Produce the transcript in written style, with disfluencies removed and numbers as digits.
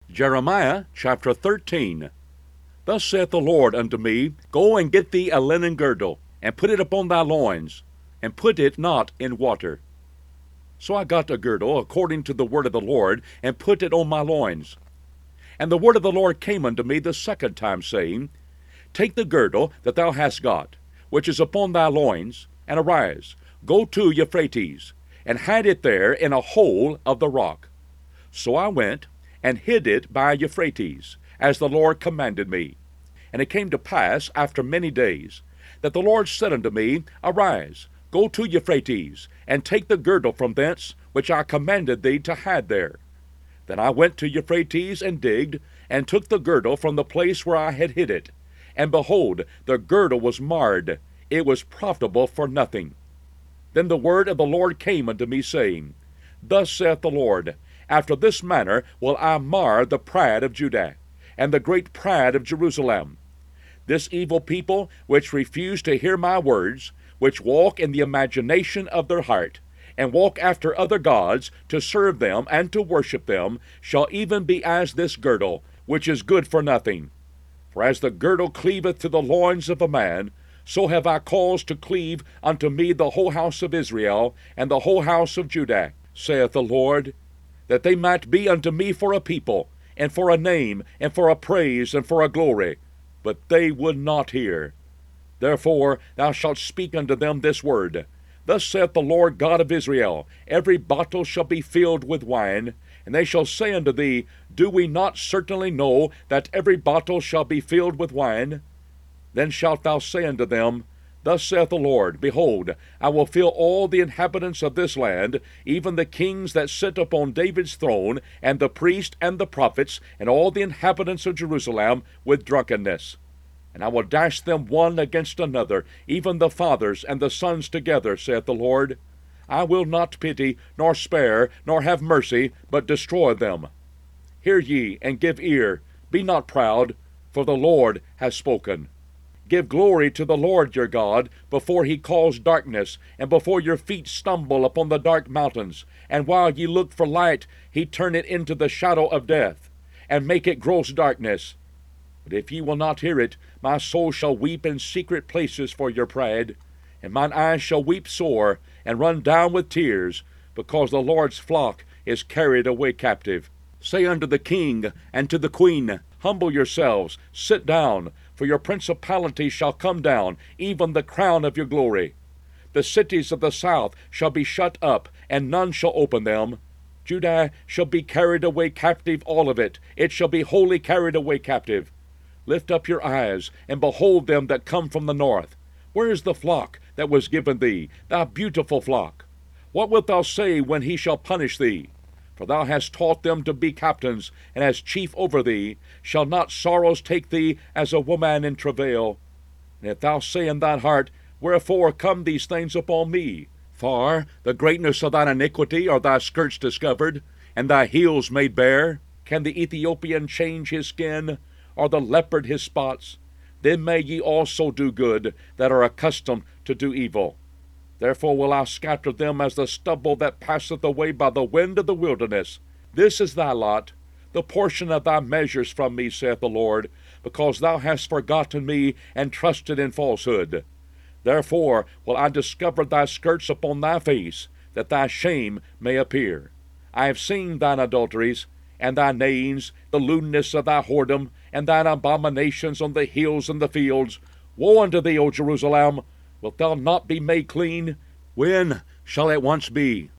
Jeremiah chapter 13. Thus saith the Lord unto me, Go and get thee a linen girdle, and put it upon thy loins, and put it not in water. So I got a girdle according to the word of the Lord, and put it on my loins. And the word of the Lord came unto me the second time, saying, Take the girdle that thou hast got, which is upon thy loins, and arise, go to Euphrates, and hide it there in a hole of the rock. So I went, and hid it by Euphrates, as the Lord commanded me. And it came to pass, after many days, that the Lord said unto me, Arise, go to Euphrates, and take the girdle from thence, which I commanded thee to hide there. Then I went to Euphrates, and digged, and took the girdle from the place where I had hid it. And behold, the girdle was marred, it was profitable for nothing. Then the word of the Lord came unto me, saying, Thus saith the Lord, After this manner will I mar the pride of Judah, and the great pride of Jerusalem. This evil people, which refuse to hear my words, which walk in the imagination of their heart, and walk after other gods, to serve them and to worship them, shall even be as this girdle, which is good for nothing. For as the girdle cleaveth to the loins of a man, so have I caused to cleave unto me the whole house of Israel, and the whole house of Judah, saith the Lord, that they might be unto me for a people, and for a name, and for a praise, and for a glory. But they would not hear. Therefore thou shalt speak unto them this word, Thus saith the Lord God of Israel, Every bottle shall be filled with wine, and they shall say unto thee, Do we not certainly know that every bottle shall be filled with wine? Then shalt thou say unto them, Thus saith the Lord, Behold, I will fill all the inhabitants of this land, even the kings that sit upon David's throne, and the priests and the prophets, and all the inhabitants of Jerusalem, with drunkenness. And I will dash them one against another, even the fathers and the sons together, saith the Lord. I will not pity, nor spare, nor have mercy, but destroy them. Hear ye, and give ear, be not proud, for the Lord has spoken. Give glory to the Lord your God, before he calls darkness, and before your feet stumble upon the dark mountains. And while ye look for light, he turn it into the shadow of death, and make it gross darkness. But if ye will not hear it, my soul shall weep in secret places for your pride, and mine eyes shall weep sore, and run down with tears, because the Lord's flock is carried away captive. Say unto the king and to the queen, Humble yourselves, sit down, for your principality shall come down, even the crown of your glory. The cities of the south shall be shut up, and none shall open them. Judah shall be carried away captive, all of it. It shall be wholly carried away captive. Lift up your eyes, and behold them that come from the north. Where is the flock that was given thee, thou beautiful flock? What wilt thou say when he shall punish thee? For thou hast taught them to be captains, and as chief over thee. Shall not sorrows take thee as a woman in travail? And if thou say in thine heart, Wherefore come these things upon me? For the greatness of thine iniquity are thy skirts discovered, and thy heels made bare. Can the Ethiopian change his skin, or the leopard his spots? Then may ye also do good, that are accustomed to do evil. Therefore will I scatter them as the stubble that passeth away by the wind of the wilderness. This is thy lot, the portion of thy measures from me, saith the Lord, because thou hast forgotten me, and trusted in falsehood. Therefore will I discover thy skirts upon thy face, that thy shame may appear. I have seen thine adulteries, and thy neighings, the lewdness of thy whoredom, and thine abominations on the hills and the fields. Woe unto thee, O Jerusalem! Wilt thou not be made clean? When shall it once be?